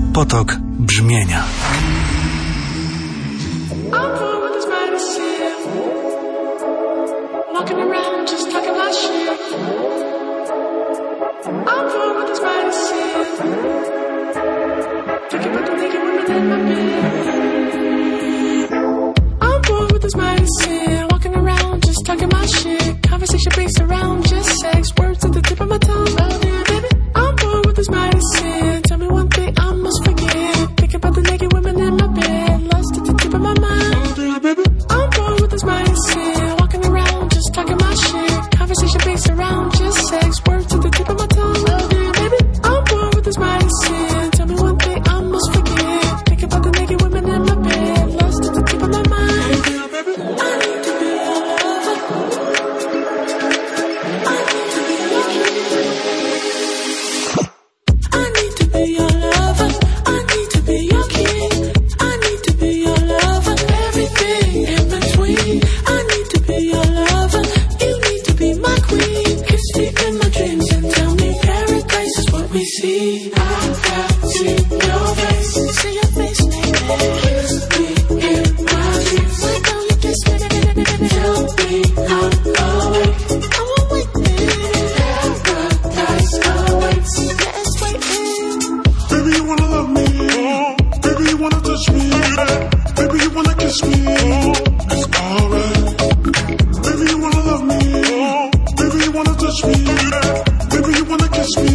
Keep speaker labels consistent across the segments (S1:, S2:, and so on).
S1: Potok brzmienia.
S2: Conversation based around just sex, words at the tip of my tongue. Oh, yeah, baby, I'm bored with this medicine. Tell me one thing I must forget. Think about the naked women in my bed. Lust at the tip of my mind. Oh, yeah, baby, I'm bored with this medicine. Walking around just talking my shit. Conversation based around just sex, words at the tip of my tongue. Oh, yeah, baby, I'm bored with this medicine. Tell me one thing I must forget. Think about the naked women in my bed. Lust at the tip of my mind. Oh, yeah, baby, I need to be your lover. See, I got see your face. See your face, baby. Kiss me in my dreams. Why don't you kiss me? Tell me I'm awake. I'm awake, baby. Paradise awaits. Let's wait.
S3: Baby, you wanna love me? Baby, you wanna touch me? Baby, you wanna kiss me? It's alright. Baby, you wanna love me? Baby, you wanna touch me? Baby, you wanna kiss me?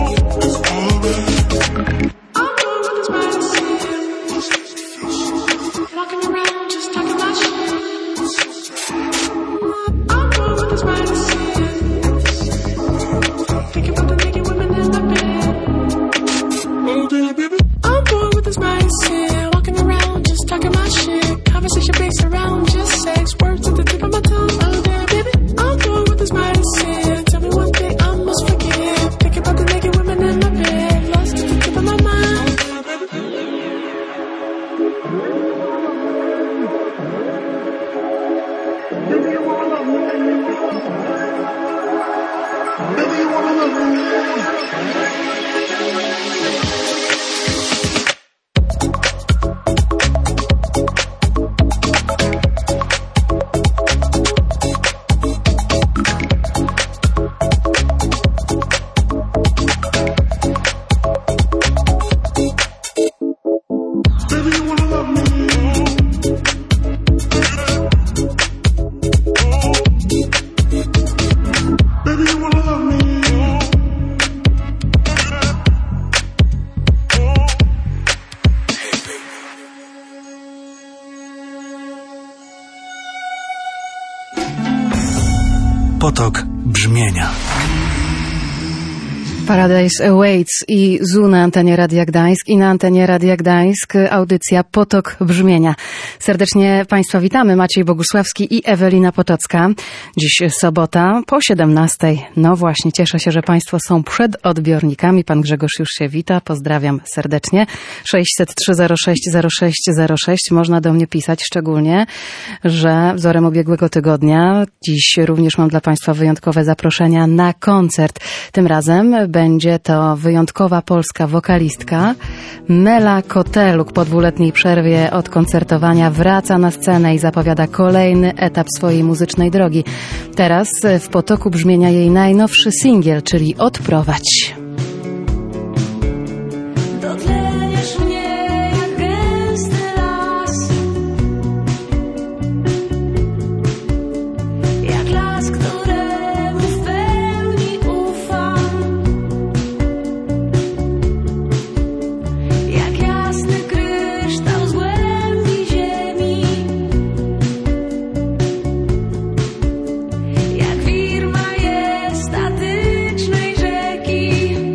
S1: Potok brzmienia.
S4: Paradise Awaits i ZU na antenie Radia Gdańsk i na antenie Radia Gdańsk audycja Potok Brzmienia. Serdecznie Państwa witamy. Maciej Bogusławski i Ewelina Potocka. Dziś sobota po 17:00. No właśnie, cieszę się, że Państwo są przed odbiornikami. Pan Grzegorz już się wita. Pozdrawiam serdecznie. 600 306 0606. Można do mnie pisać, szczególnie, że wzorem ubiegłego tygodnia dziś również mam dla Państwa wyjątkowe zaproszenia na koncert. Tym razem będzie to wyjątkowa polska wokalistka. Mela Koteluk po 2-letniej przerwie od koncertowania wraca na scenę i zapowiada kolejny etap swojej muzycznej drogi. Teraz w potoku brzmienia jej najnowszy singiel, czyli Odprowadź.
S2: Jak wir majestatycznej rzeki.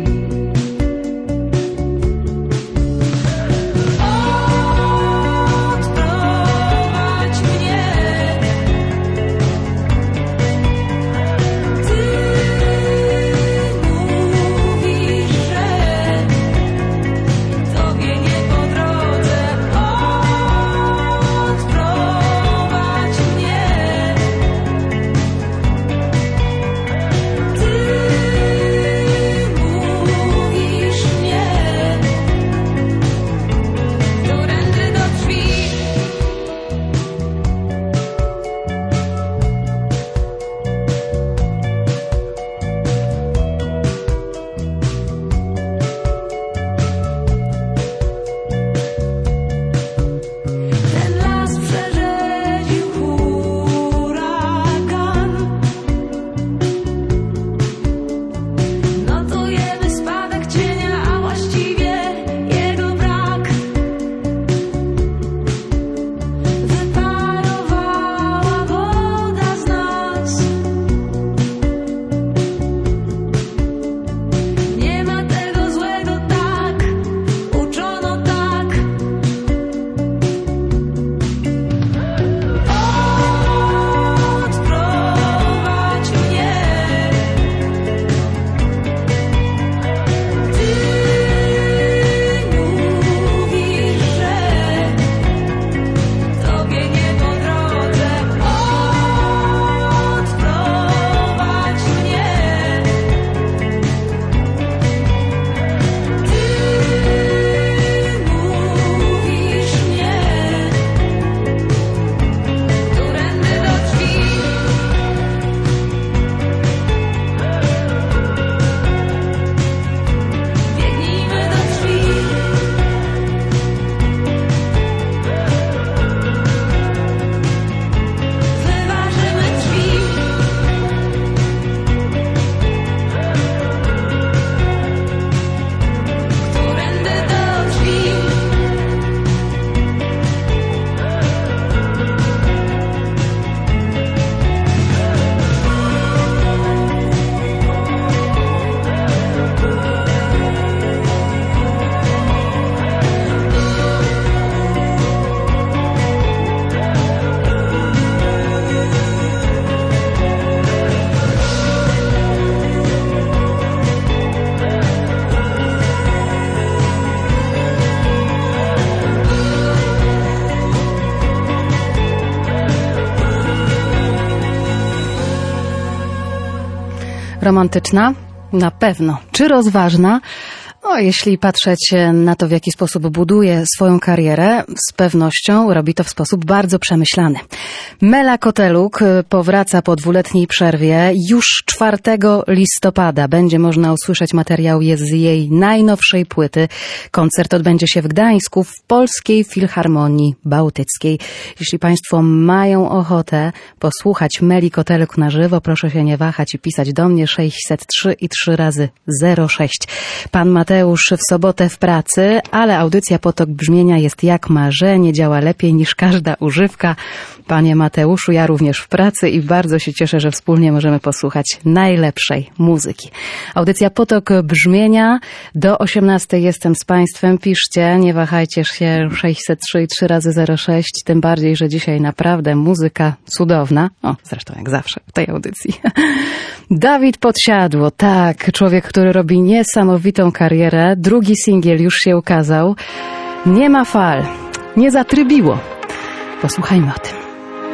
S4: Romantyczna? Na pewno. Czy rozważna? No, jeśli patrzeć na to, w jaki sposób buduje swoją karierę, z pewnością robi to w sposób bardzo przemyślany. Mela Koteluk powraca po 2-letniej przerwie. Już 4 listopada będzie można usłyszeć materiał z jej najnowszej płyty. Koncert odbędzie się w Gdańsku w Polskiej Filharmonii Bałtyckiej. Jeśli Państwo mają ochotę posłuchać Meli Koteluk na żywo, proszę się nie wahać i pisać do mnie 603 i 3 razy 06. Pan Mateusz w sobotę w pracy, ale audycja Potok Brzmienia jest jak marzenie, działa lepiej niż każda używka. Panie Mateuszu, ja również w pracy i bardzo się cieszę, że wspólnie możemy posłuchać najlepszej muzyki. Audycja Potok Brzmienia. Do 18 jestem z Państwem. Piszcie, nie wahajcie się, 603 i 3 razy 06, tym bardziej, że dzisiaj naprawdę muzyka cudowna. O, zresztą jak zawsze w tej audycji. Dawid Podsiadło, tak, człowiek, który robi niesamowitą karierę. Drugi singiel już się ukazał. Nie ma fal, nie zatrybiło. Posłuchajmy o tym.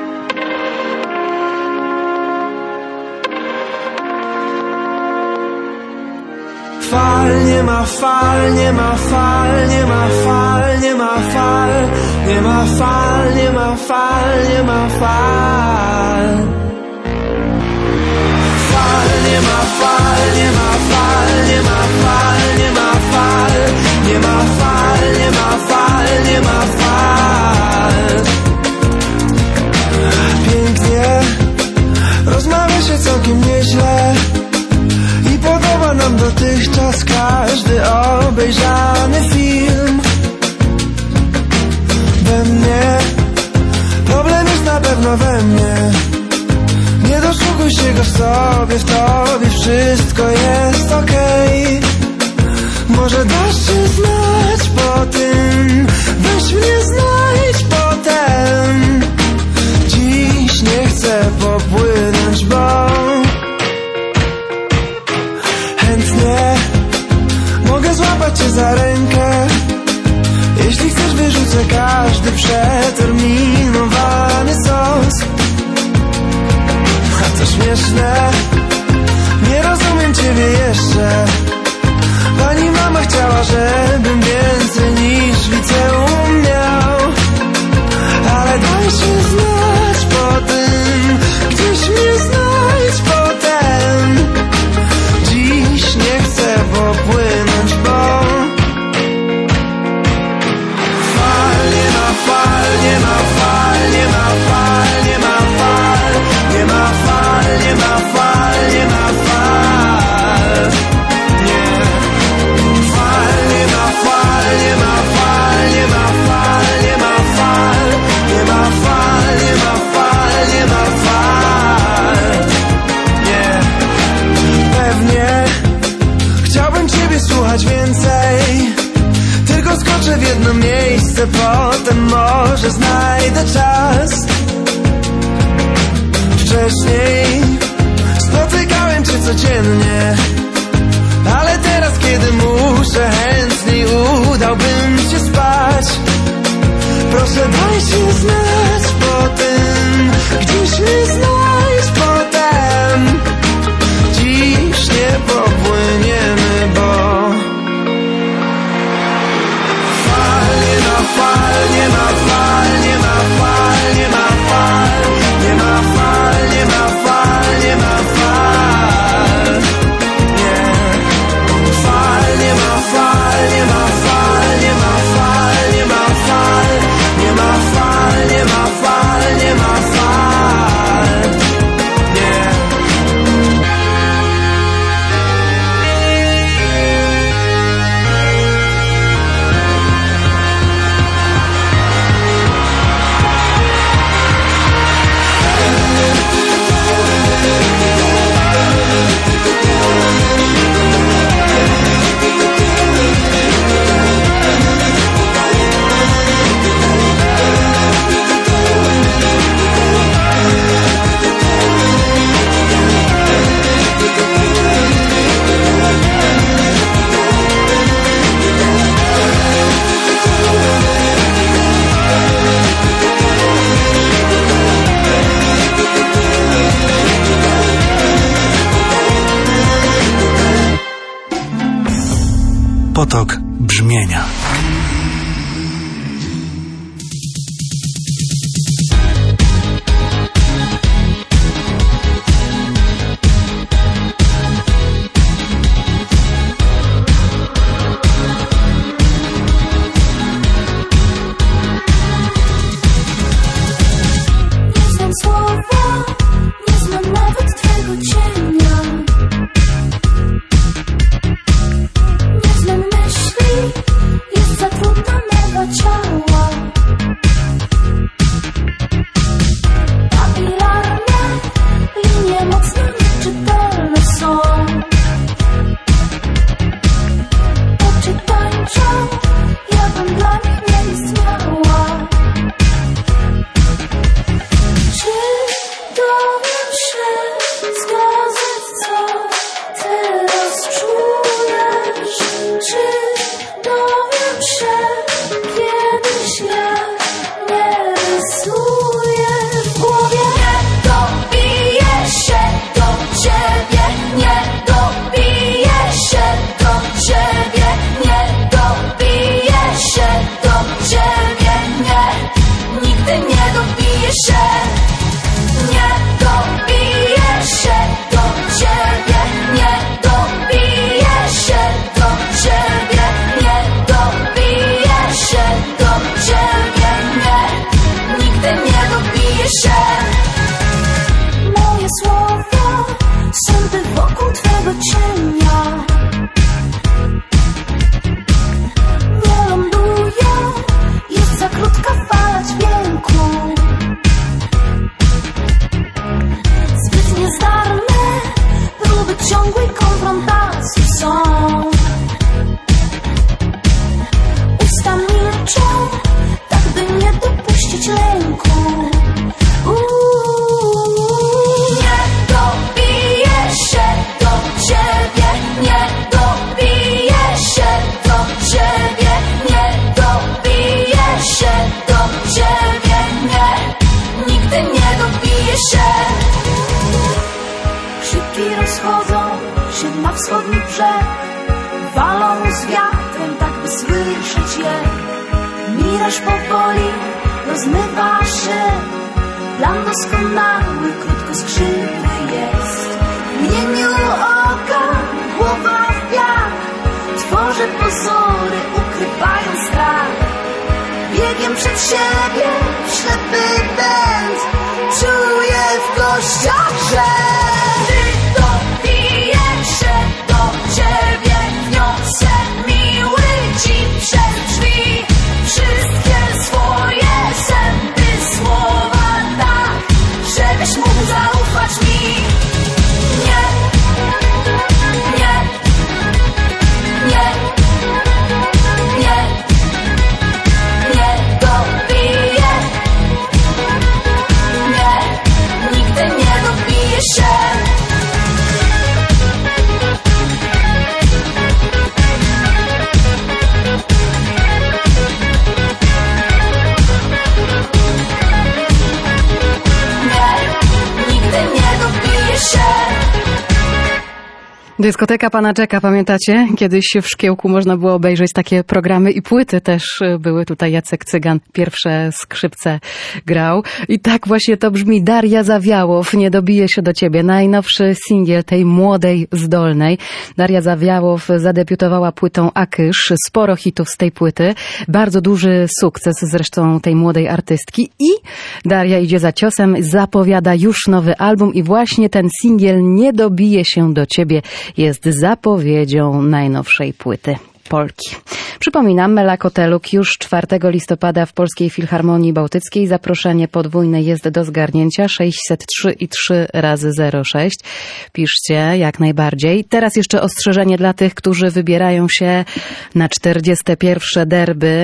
S5: Fal, nie ma fal, nie ma fal, nie ma fal, nie ma fal, nie ma fal, nie ma fal, nie ma fal. Fal, nie ma fal, nie ma fal, nie ma fal, nie ma fal, nie ma fal, nie ma fal, nie ma fal. Pięknie, rozmawia się całkiem nieźle i podoba nam dotychczas każdy obejrzany film. We mnie, problem jest na pewno we mnie. Nie doszukuj się go w sobie, w tobie wszystko jest okej. Może dasz się znać po tym, weź mnie znajdź potem. Dziś nie chcę popłynąć, bo chętnie mogę złapać cię za rękę. Jeśli chcesz, wyrzucę każdy przeterminowany sos. A to śmieszne, nie rozumiem ciebie jeszcze. Pani mama chciała, żebym więcej niż liceum miał. Ale daj się znać po tym, gdzieś mnie znajdź potem. Dziś nie chcę popłynąć, bo fal, nie ma fal, nie ma fal, nie ma fal, nie ma fal, nie ma fal, nie ma fal, nie ma fal. Nie. Fal, nie ma fal, nie ma fal, nie ma fal, nie ma fal, nie ma fal, nie ma fal, nie ma fal. Nie. Pewnie chciałbym ciebie słuchać więcej, tylko skoczę w jedno miejsce, potem może znajdę czas. Wcześniej spotykałem cię codziennie, ale teraz, kiedy muszę, chętniej udałbym się spać. Proszę, daj się znać po tym, gdzieś mnie znajdź potem. Dziś nie popłyniemy, bo fal, nie ma fal, nie ma fal, nie ma fal, nie ma fal, nie ma fal, nie ma fal, nie ma fal. Nie. Fal, nie ma fal,
S1: Potok brzmienia.
S4: Dyskoteka Pana Jacka, pamiętacie? Kiedyś w Szkiełku można było obejrzeć takie programy i płyty też były. Tutaj Jacek Cygan pierwsze skrzypce grał. I tak właśnie to brzmi. Daria Zawiałow, Nie dobije się do ciebie. Najnowszy singiel tej młodej, zdolnej. Daria Zawiałow zadebiutowała płytą Akysz. Sporo hitów z tej płyty. Bardzo duży sukces zresztą tej młodej artystki. I Daria idzie za ciosem, zapowiada już nowy album i właśnie ten singiel Nie dobije się do ciebie jest zapowiedzią najnowszej płyty Polki. Przypominam, Mela Koteluk już 4 listopada w Polskiej Filharmonii Bałtyckiej. Zaproszenie podwójne jest do zgarnięcia 603 i 3 razy 06. Piszcie jak najbardziej. Teraz jeszcze ostrzeżenie dla tych, którzy wybierają się na 41. derby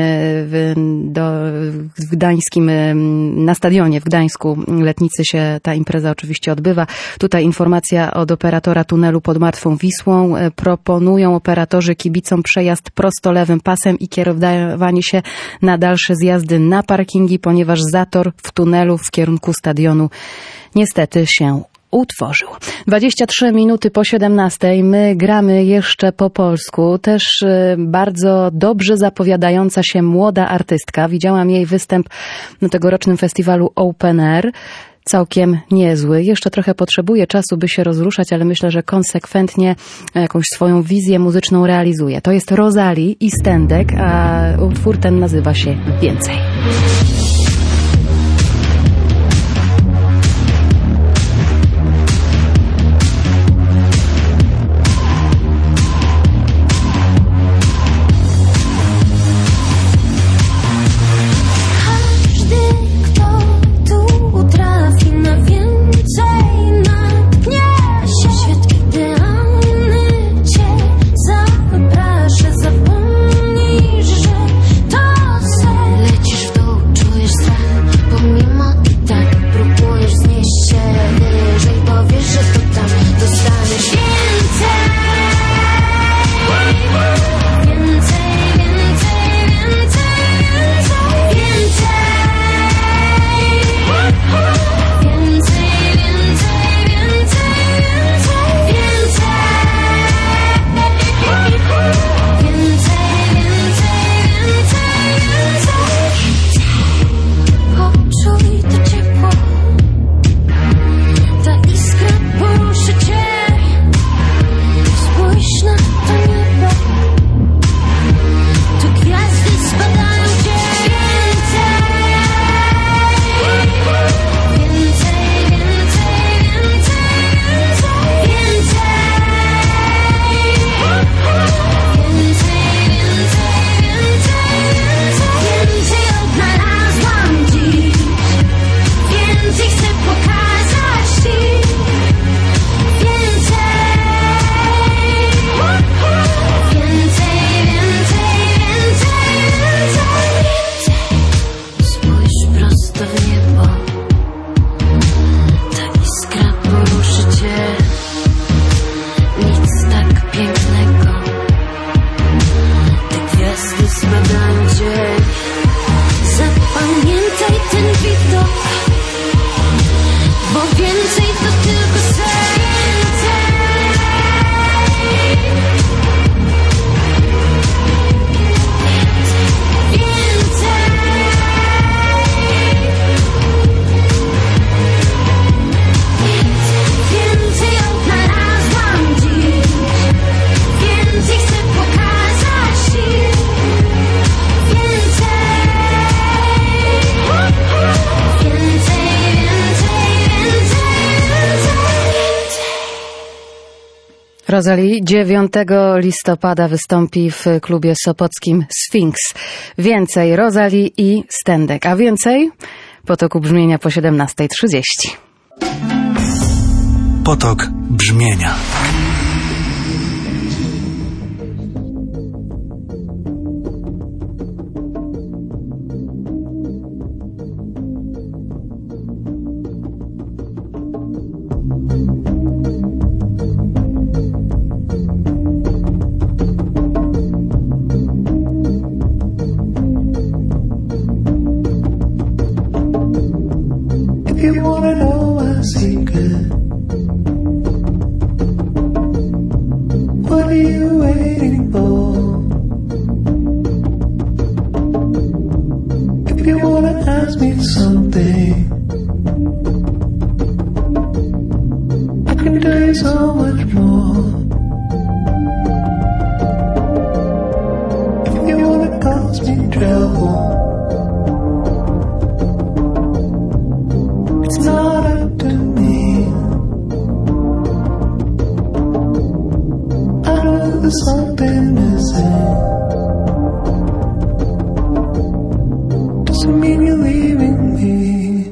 S4: w Gdańskim, na stadionie w Gdańsku. Letnicy się ta impreza oczywiście odbywa. Tutaj informacja od operatora tunelu pod Martwą Wisłą. Proponują operatorzy kibicom przejazd prosto lewym pasem i kierowanie się na dalsze zjazdy na parkingi, ponieważ zator w tunelu w kierunku stadionu niestety się utworzył. 23 minuty po 17. My gramy jeszcze po polsku. Też bardzo dobrze zapowiadająca się młoda artystka. Widziałam jej występ na tegorocznym festiwalu Open Air. Całkiem niezły. Jeszcze trochę potrzebuje czasu, by się rozruszać, ale myślę, że konsekwentnie jakąś swoją wizję muzyczną realizuje. To jest Rosalie i Stendek, a utwór ten nazywa się Więcej. Rosalie 9 listopada wystąpi w klubie sopockim Sfinks. Więcej Rosalie i Stendek, a więcej Potoku Brzmienia po 17:30.
S1: Potok Brzmienia.
S5: You wanna know our secret? What are you waiting for? If you wanna ask me something, I can tell you so much more. If you wanna cause me trouble, it's not up to me. I know there's something missing. Doesn't mean you're leaving me.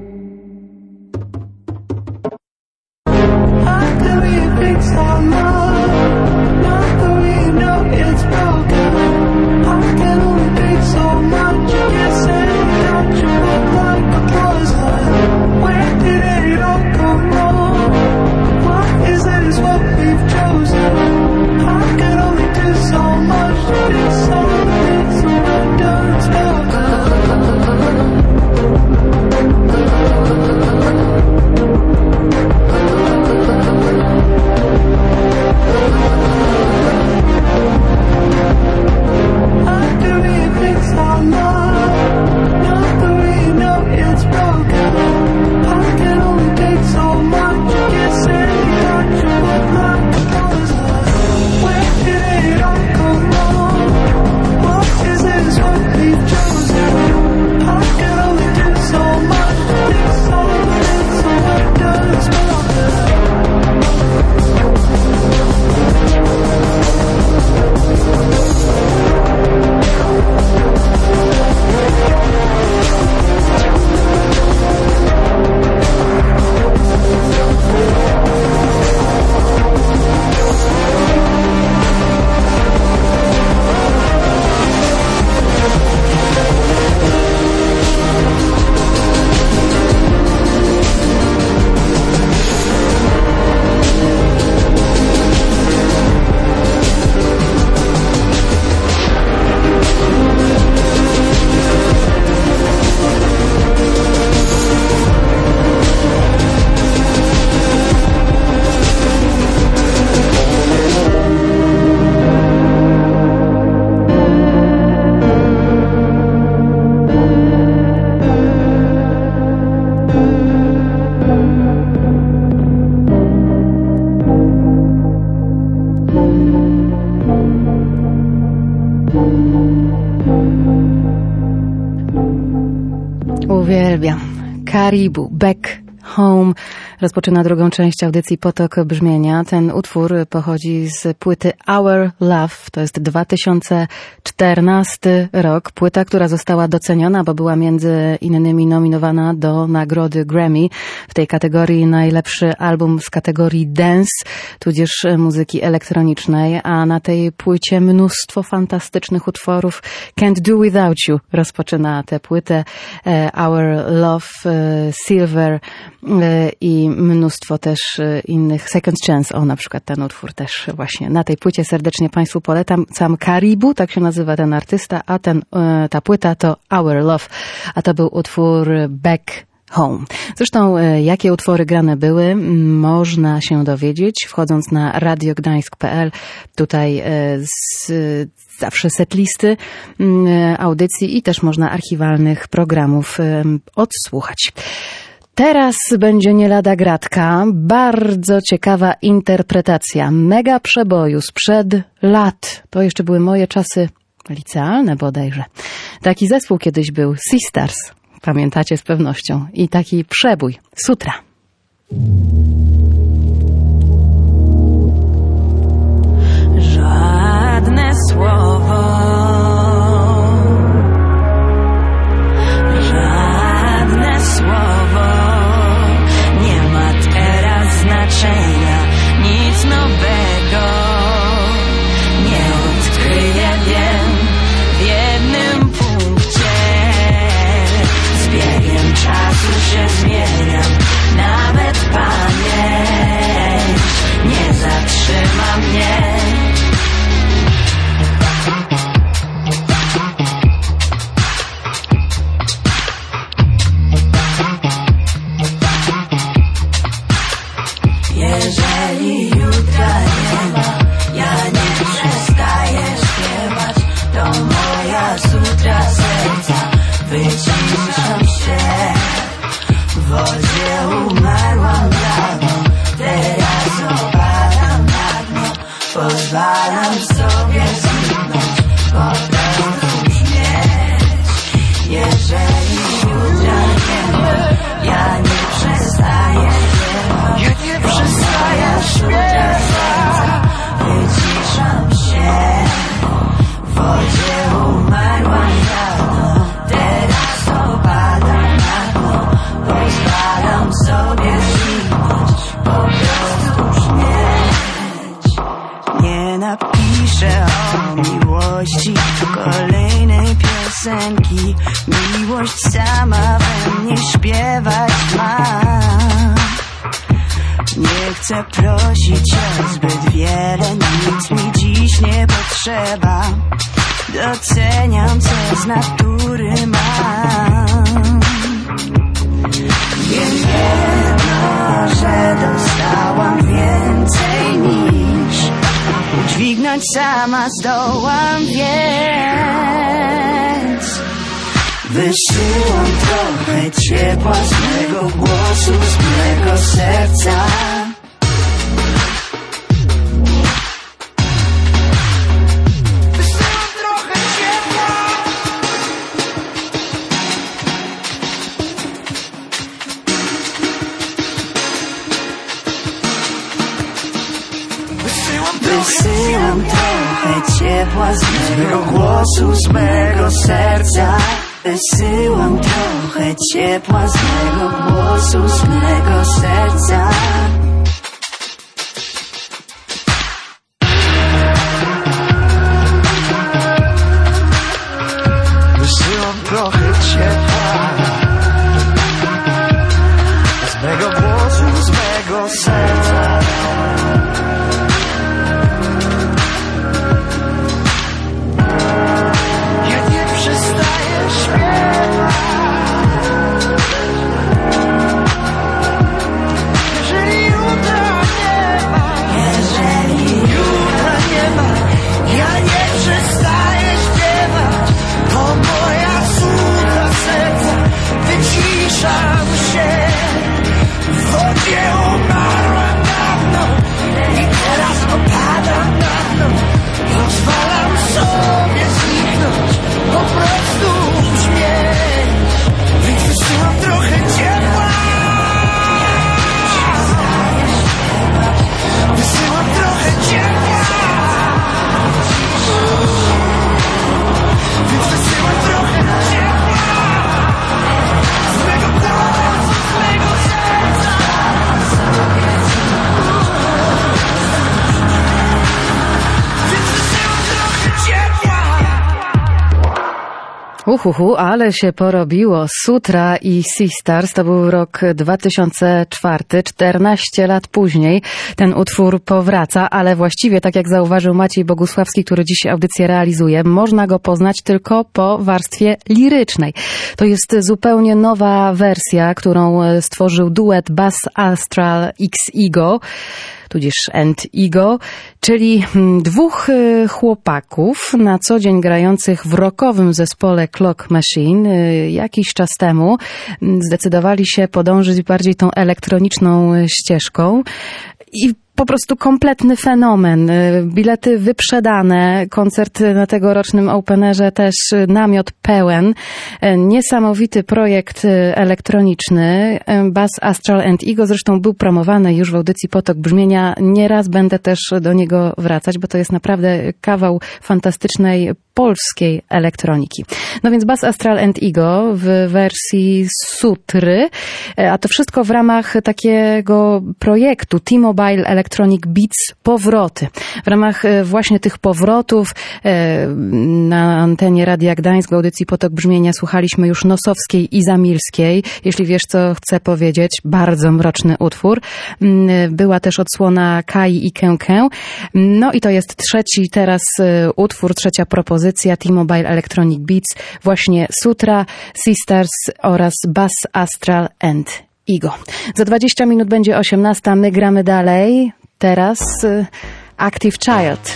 S5: I can really fix our love, not the way you know it's broken. I can only take so much. You can't say that you look like a poison. Where did it all go wrong? Why is this what we've chosen? I can only do so much to do something so I don't stop.
S4: Uwielbiam. Caribou, Back Home rozpoczyna drugą część audycji Potok Brzmienia. Ten utwór pochodzi z płyty Our Love. To jest 2014 rok. Płyta, która została doceniona, bo była między innymi nominowana do nagrody Grammy w tej kategorii najlepszy album z kategorii dance, tudzież muzyki elektronicznej. A na tej płycie mnóstwo fantastycznych utworów. Can't Do Without You rozpoczyna tę płytę. Our Love, Silver i mnóstwo też innych. Second Chance, na przykład ten utwór też właśnie na tej płycie serdecznie Państwu polecam. Sam Caribou, tak się nazywa ten artysta, a ta płyta to Our Love, a to był utwór Back Home. Zresztą jakie utwory grane były, można się dowiedzieć wchodząc na radiogdańsk.pl. Tutaj zawsze setlisty audycji i też można archiwalnych programów odsłuchać. Teraz będzie nie lada gratka, bardzo ciekawa interpretacja mega przeboju sprzed lat. To jeszcze były moje czasy licealne bodajże. Taki zespół kiedyś był, Sisters, pamiętacie z pewnością. I taki przebój, Sutra.
S6: Żadne słowo, żadne słowo nie ma teraz znaczenia, nic nowego nie odkryję, wiem, w jednym punkcie z biegiem czasu się zmieniam, nawet pamięć nie zatrzyma mnie. Jeżeli jutra nie ma, ja nie przestaję śpiewać. To moja sutra serca, wyciszam się. W wodzie umarłam dawno, teraz opadam na dno. Pozwalam sobie zniknąć, po prostu brzmieć. Jeżeli jutra nie ma, ja nie przestaję śpiewać. Ja nie przestaję śpiewać. Wyciszam się. W wodzie umarłam dawno, teraz opadam na dno. Pozwalam sobie zniknąć, po prostu brzmieć. Nie napiszę o miłości kolejnej piosenki. Miłość sama we mnie śpiewać ma. Nie chcę prosić o zbyt wiele, nic mi dziś nie potrzeba. Doceniam, co z natury mam. Wiem jedno, że dostałam więcej niż udźwignąć sama zdołam, więc wysyłam trochę ciepła z mego głosu, z mego serca. Wysyłam trochę ciepła. Wysyłam trochę ciepła z mego głosu, z mego serca. Wysyłam trochę ciepła z mego głosu, z mego serca. Wysyłam trochę ciepła z mego głosu, z mego serca. Jeżeli
S4: Ale się porobiło. Sutra i Seastars to był rok 2004, 14 lat później ten utwór powraca, ale właściwie, tak jak zauważył Maciej Bogusławski, który dziś audycję realizuje, można go poznać tylko po warstwie lirycznej. To jest zupełnie nowa wersja, którą stworzył duet Bass Astral X Ego, tudzież And Ego, czyli dwóch chłopaków na co dzień grających w rockowym zespole Clock Machine. Jakiś czas temu zdecydowali się podążyć bardziej tą elektroniczną ścieżką i po prostu kompletny fenomen. Bilety wyprzedane, koncert na tegorocznym Openerze też namiot pełen. Niesamowity projekt elektroniczny. Bass Astral and Ego zresztą był promowany już w audycji Potok Brzmienia. Nieraz będę też do niego wracać, bo to jest naprawdę kawał fantastycznej polskiej elektroniki. No więc Bass Astral and Ego w wersji Sutry, a to wszystko w ramach takiego projektu T-Mobile Electronic Beats Powroty. W ramach właśnie tych powrotów na antenie Radia Gdańsk w audycji Potok Brzmienia słuchaliśmy już Nosowskiej i Zamilskiej. Jeśli wiesz, co chcę powiedzieć, bardzo mroczny utwór. Była też odsłona Kai i Kękę. No i to jest trzeci teraz utwór, trzecia propozycja T-Mobile Electronic Beats, właśnie Sutra, Seastars oraz Bass Astral and Ego. Za 20 minut będzie 18, my gramy dalej. Teraz Active Child.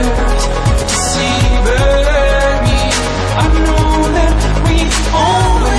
S2: I know that we always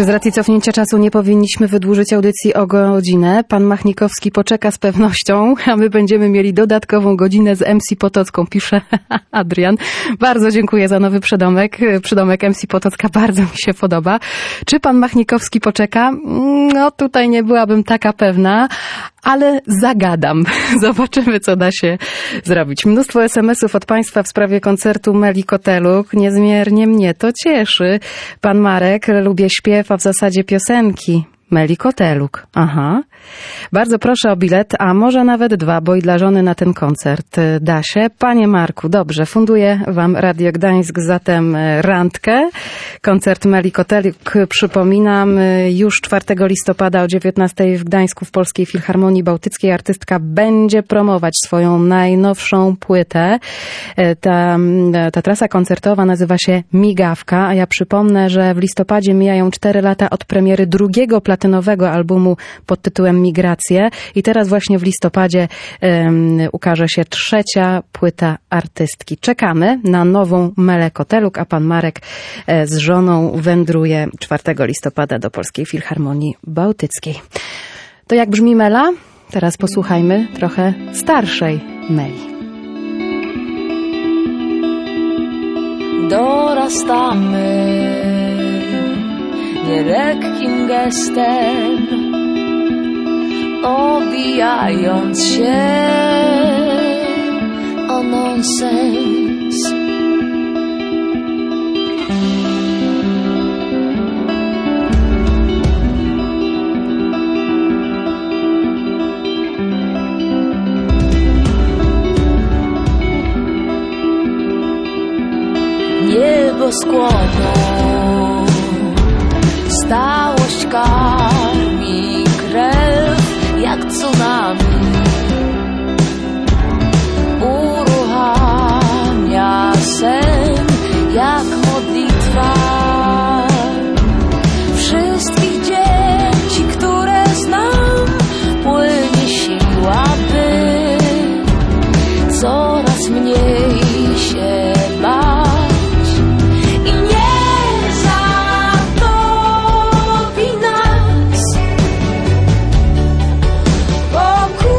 S4: Czy z racji cofnięcia czasu nie powinniśmy wydłużyć audycji o godzinę? Pan Machnikowski poczeka z pewnością, a my będziemy mieli dodatkową godzinę z MC Potocką, pisze Adrian. Bardzo dziękuję za nowy przydomek. Przydomek MC Potocka bardzo mi się podoba. Czy pan Machnikowski poczeka? No tutaj nie byłabym taka pewna, ale zagadam. Zobaczymy, co da się zrobić. Mnóstwo SMS-ów od państwa w sprawie koncertu Meli Koteluk. Niezmiernie mnie to cieszy. Pan Marek, lubię śpiew, a w zasadzie piosenki. Meli Koteluk. Aha. Bardzo proszę o bilet, a może nawet 2, bo i dla żony na ten koncert da się. Panie Marku, dobrze, funduję wam Radio Gdańsk zatem randkę. Koncert Meli Koteluk, przypominam, już 4 listopada o 19 w Gdańsku w Polskiej Filharmonii Bałtyckiej artystka będzie promować swoją najnowszą płytę. Ta trasa koncertowa nazywa się Migawka, a ja przypomnę, że w listopadzie mijają 4 lata od premiery drugiego platynowego albumu pod tytułem Migracje i teraz właśnie w listopadzie ukaże się 3. płyta artystki. Czekamy na nową Melę Koteluk, a pan Marek z żoną wędruje 4 listopada do Polskiej Filharmonii Bałtyckiej. To jak brzmi Mela? Teraz posłuchajmy trochę starszej Meli.
S7: Dorastamy nielekkim gestem, obijając się o nonsens. Niebo skłoną, stałość karmi krew jak tsunami, uruchamia sen jak modlitwa. Wszystkich dzieci, które znam, płynie siła, by coraz mniej się bać. Cool.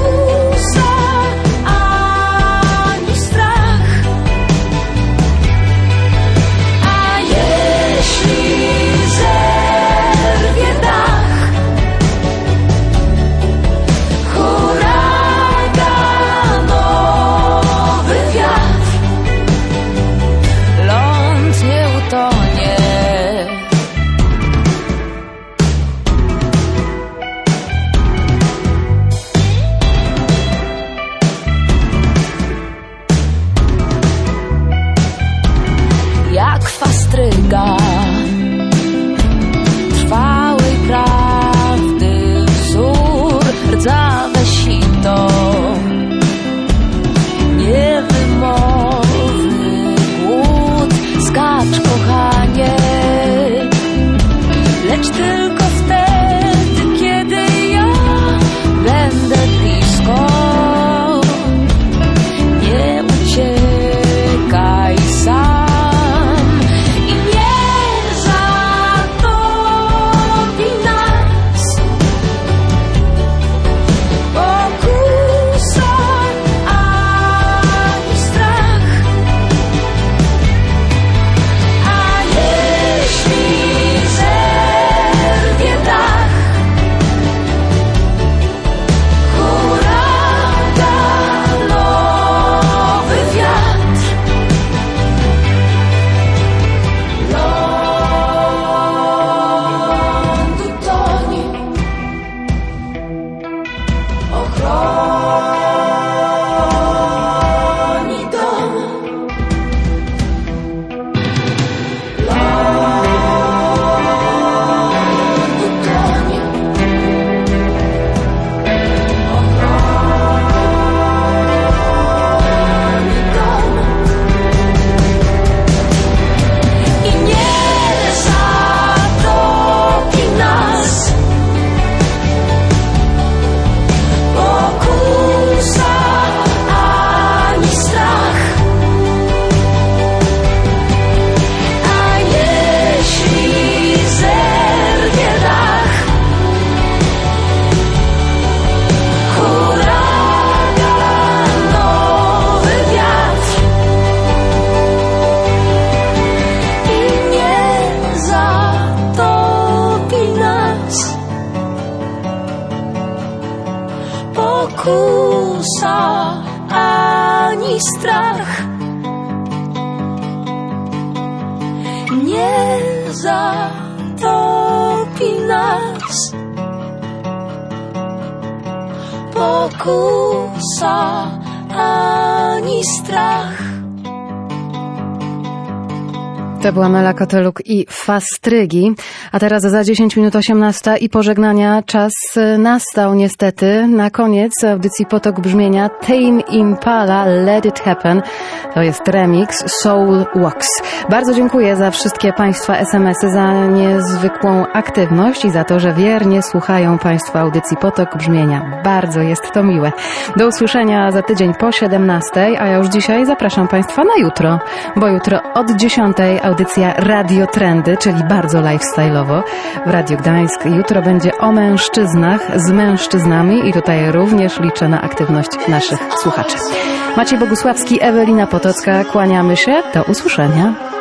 S7: ani strach nie zatopi nas. Pokusa ani strach.
S4: To była Mela Koteluk i Fastrygi. A teraz za 10 minut 18 i pożegnania czas nastał niestety. Na koniec audycji Potok Brzmienia Tame Impala Let It Happen. To jest remix Soul Walks. Bardzo dziękuję za wszystkie Państwa SMS-y, za niezwykłą aktywność i za to, że wiernie słuchają Państwo audycji Potok Brzmienia. Bardzo jest to miłe. Do usłyszenia za tydzień po 17, a ja już dzisiaj zapraszam Państwa na jutro, bo jutro od 10 audycja Radio Trendy, czyli bardzo lifestyle'owo w Radiu Gdańsk. Jutro będzie o mężczyznach z mężczyznami i tutaj również liczę na aktywność naszych słuchaczy. Maciej Bogusławski, Ewelina Potocka, kłaniamy się. Do usłyszenia.